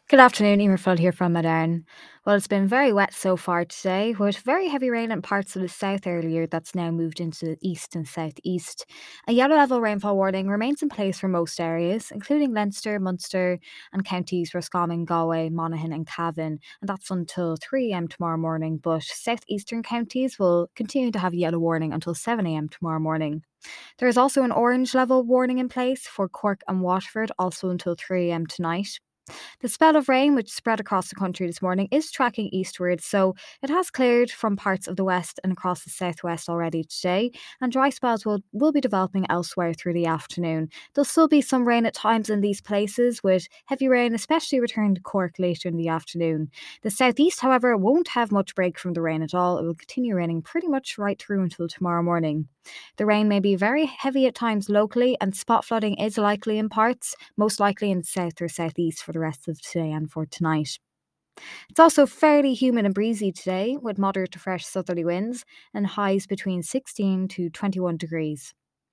Good afternoon, Emer Flood here from Modern. Well, it's been very wet so far today, with very heavy rain in parts of the south earlier that's now moved into the east and southeast. A yellow level rainfall warning remains in place for most areas, including Leinster, Munster, and counties Roscommon, Galway, Monaghan, and Cavan, and that's until 3 a.m. tomorrow morning. But southeastern counties will continue to have a yellow warning until 7 a.m. tomorrow morning. There is also an orange level warning in place for Cork and Waterford, also until 3 a.m. tonight. The spell of rain, which spread across the country this morning, is tracking eastwards, so it has cleared from parts of the west and across the southwest already today, and dry spells will be developing elsewhere through the afternoon. There'll still be some rain at times in these places, with heavy rain especially returning to Cork later in the afternoon. The southeast, however, won't have much break from the rain at all. It will continue raining pretty much right through until tomorrow morning. The rain may be very heavy at times locally, and spot flooding is likely in parts, most likely in the south or southeast for the rest of today and for tonight. It's also fairly humid and breezy today, with moderate to fresh southerly winds and highs between 16 to 21 degrees.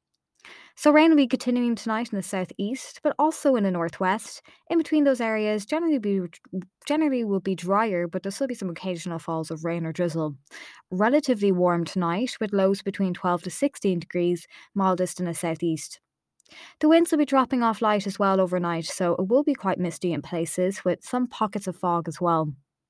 So rain will be continuing tonight in the southeast, but also in the northwest. In between those areas, generally will be drier, but there'll still be some occasional falls of rain or drizzle. Relatively warm tonight, with lows between 12 to 16 degrees, mildest in the southeast. The winds will be dropping off light as well overnight, so it will be quite misty in places, with some pockets of fog as well.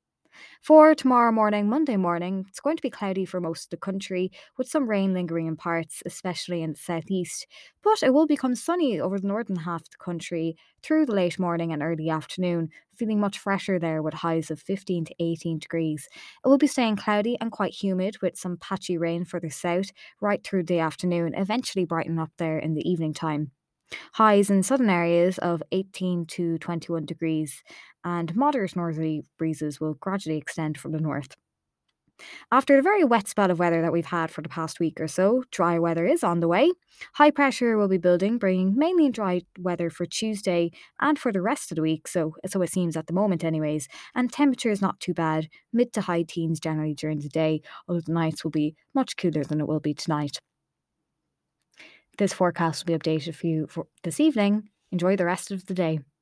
For tomorrow morning, Monday morning, it's going to be cloudy for most of the country, with some rain lingering in parts, especially in the southeast. But it will become sunny over the northern half of the country through the late morning and early afternoon, feeling much fresher there with highs of 15 to 18 degrees. It will be staying cloudy and quite humid with some patchy rain further south right through the afternoon, eventually brightening up there in the evening time. Highs in southern areas of 18 to 21 degrees, and moderate northerly breezes will gradually extend from the north. After the very wet spell of weather that we've had for the past week or so, dry weather is on the way. High pressure will be building, bringing mainly dry weather for Tuesday and for the rest of the week, so it seems at the moment, anyways. And temperature is not too bad, mid to high teens generally during the day, although the nights will be much cooler than it will be tonight. This forecast will be updated for you for this evening. Enjoy the rest of the day.